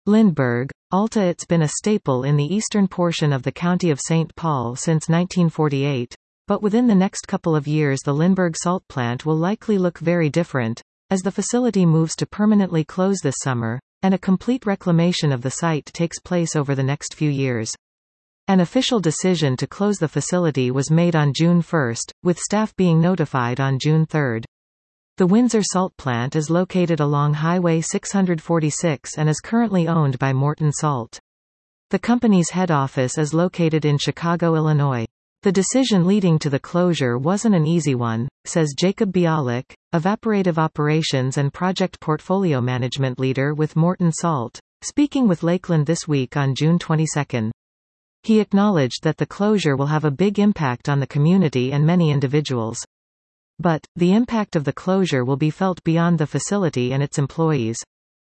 Lindbergh, Alta. It's been a staple in the eastern portion of the county of St. Paul since 1948, but within the next couple of years the Lindbergh salt plant will likely look very different, as the facility moves to permanently close this summer, and a complete reclamation of the site takes place over the next few years. An official decision to close the facility was made on June 1, with staff being notified on June 3. The Windsor salt plant is located along Highway 646 and is currently owned by Morton Salt. The company's head office is located in Chicago, Illinois. The decision leading to the closure wasn't an easy one, says Jacob Bialik, Evaporative Operations and Project Portfolio Management Leader with Morton Salt, speaking with Lakeland This Week on June 22. He acknowledged that the closure will have a big impact on the community and many individuals. But, the impact of the closure will be felt beyond the facility and its employees.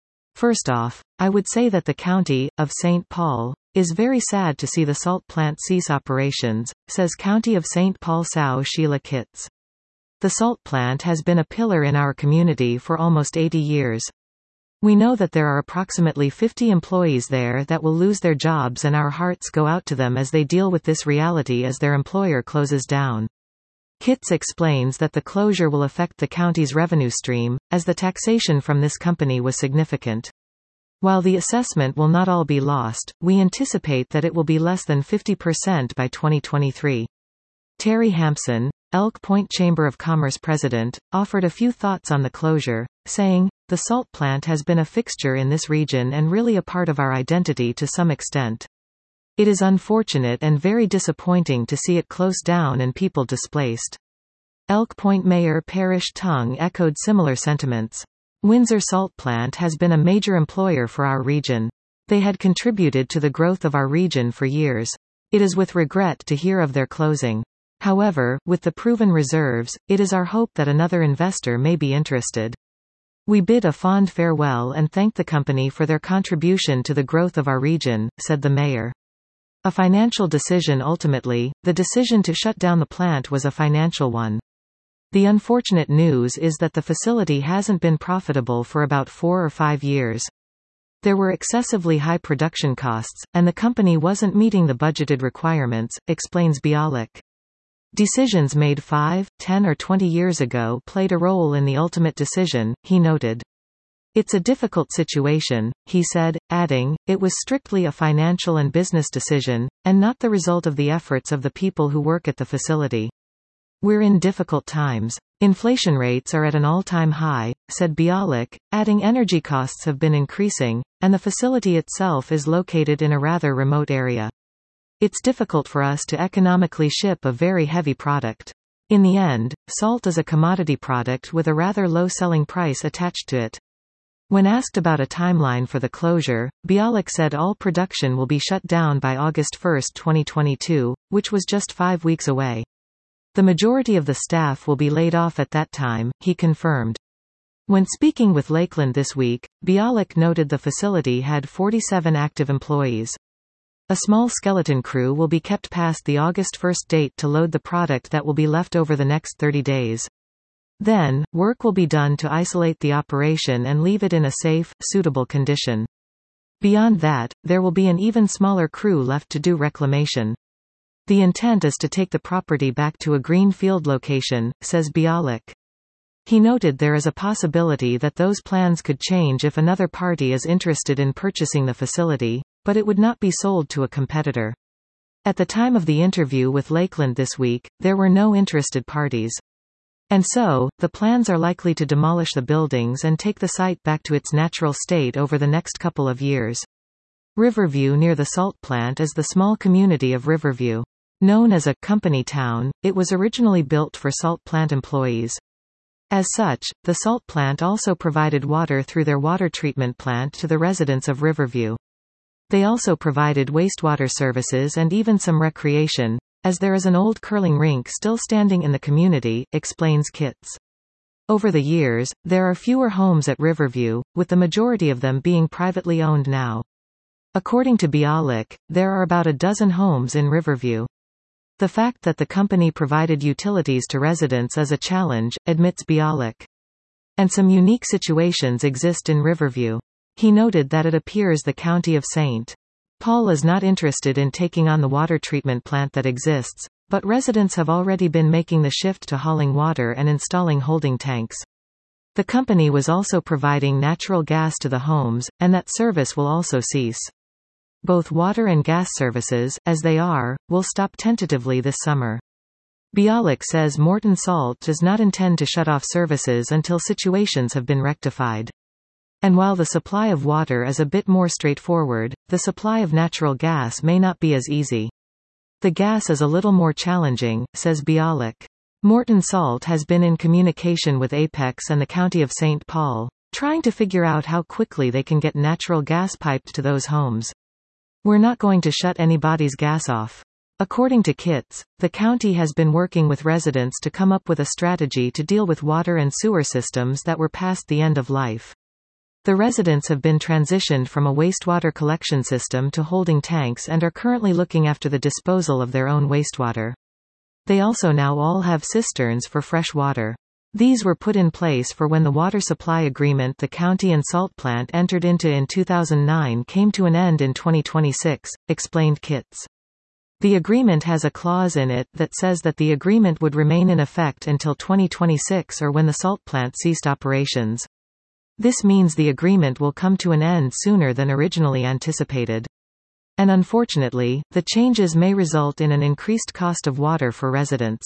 First off, I would say that the county of St. Paul is very sad to see the salt plant cease operations, says County of St. Paul SAU Sheila Kitts. The salt plant has been a pillar in our community for almost 80 years. We know that there are approximately 50 employees there that will lose their jobs, and our hearts go out to them as they deal with this reality as their employer closes down. Kitts explains that the closure will affect the county's revenue stream, as the taxation from this company was significant. While the assessment will not all be lost, we anticipate that it will be less than 50% by 2023. Terry Hampson, Elk Point Chamber of Commerce president, offered a few thoughts on the closure, saying, "The salt plant has been a fixture in this region and really a part of our identity to some extent. It is unfortunate and very disappointing to see it close down and people displaced." Elk Point Mayor Parrish Tung echoed similar sentiments. Windsor Salt Plant has been a major employer for our region. They had contributed to the growth of our region for years. It is with regret to hear of their closing. However, with the proven reserves, it is our hope that another investor may be interested. We bid a fond farewell and thank the company for their contribution to the growth of our region, said the mayor. A financial decision. Ultimately, the decision to shut down the plant was a financial one. The unfortunate news is that the facility hasn't been profitable for about 4 or 5 years. There were excessively high production costs, and the company wasn't meeting the budgeted requirements, explains Bialik. Decisions made 5, 10 or 20 years ago played a role in the ultimate decision, he noted. It's a difficult situation, he said, adding, it was strictly a financial and business decision, and not the result of the efforts of the people who work at the facility. We're in difficult times. Inflation rates are at an all-time high, said Bialik, adding energy costs have been increasing, and the facility itself is located in a rather remote area. It's difficult for us to economically ship a very heavy product. In the end, salt is a commodity product with a rather low selling price attached to it. When asked about a timeline for the closure, Bialik said all production will be shut down by August 1, 2022, which was just 5 weeks away. The majority of the staff will be laid off at that time, he confirmed. When speaking with Lakeland This Week, Bialik noted the facility had 47 active employees. A small skeleton crew will be kept past the August 1 date to load the product that will be left over the next 30 days. Then, work will be done to isolate the operation and leave it in a safe, suitable condition. Beyond that, there will be an even smaller crew left to do reclamation. The intent is to take the property back to a green field location, says Bialik. He noted there is a possibility that those plans could change if another party is interested in purchasing the facility, but it would not be sold to a competitor. At the time of the interview with Lakeland This Week, there were no interested parties. And so, the plans are likely to demolish the buildings and take the site back to its natural state over the next couple of years. Riverview near the salt plant is the small community of Riverview. Known as a company town, it was originally built for salt plant employees. As such, the salt plant also provided water through their water treatment plant to the residents of Riverview. They also provided wastewater services and even some recreation, as there is an old curling rink still standing in the community, explains Kitts. Over the years, there are fewer homes at Riverview, with the majority of them being privately owned now. According to Bialik, there are about a dozen homes in Riverview. The fact that the company provided utilities to residents is a challenge, admits Bialik. And some unique situations exist in Riverview. He noted that it appears the county of St. Paul is not interested in taking on the water treatment plant that exists, but residents have already been making the shift to hauling water and installing holding tanks. The company was also providing natural gas to the homes, and that service will also cease. Both water and gas services, as they are, will stop tentatively this summer. Bialik says Morton Salt does not intend to shut off services until situations have been rectified. And while the supply of water is a bit more straightforward, the supply of natural gas may not be as easy. The gas is a little more challenging, says Bialik. Morton Salt has been in communication with Apex and the County of St. Paul, trying to figure out how quickly they can get natural gas piped to those homes. We're not going to shut anybody's gas off. According to Kitts, the county has been working with residents to come up with a strategy to deal with water and sewer systems that were past the end of life. The residents have been transitioned from a wastewater collection system to holding tanks and are currently looking after the disposal of their own wastewater. They also now all have cisterns for fresh water. These were put in place for when the water supply agreement the county and salt plant entered into in 2009 came to an end in 2026, explained Kitts. The agreement has a clause in it that says that the agreement would remain in effect until 2026 or when the salt plant ceased operations. This means the agreement will come to an end sooner than originally anticipated. And unfortunately, the changes may result in an increased cost of water for residents.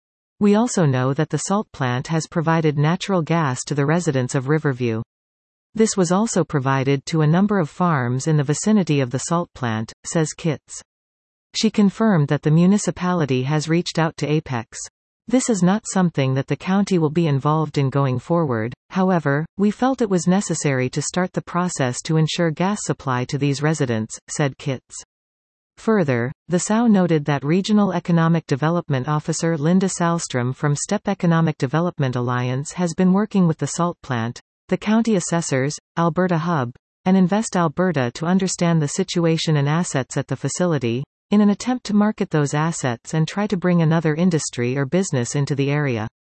We also know that the salt plant has provided natural gas to the residents of Riverview. This was also provided to a number of farms in the vicinity of the salt plant, says Kitts. She confirmed that the municipality has reached out to Apex. This is not something that the county will be involved in going forward, however, we felt it was necessary to start the process to ensure gas supply to these residents, said Kitts. Further, the SAU noted that Regional Economic Development Officer Linda Salstrom from STEP Economic Development Alliance has been working with the salt plant, the county assessors, Alberta Hub, and Invest Alberta to understand the situation and assets at the facility, in an attempt to market those assets and try to bring another industry or business into the area.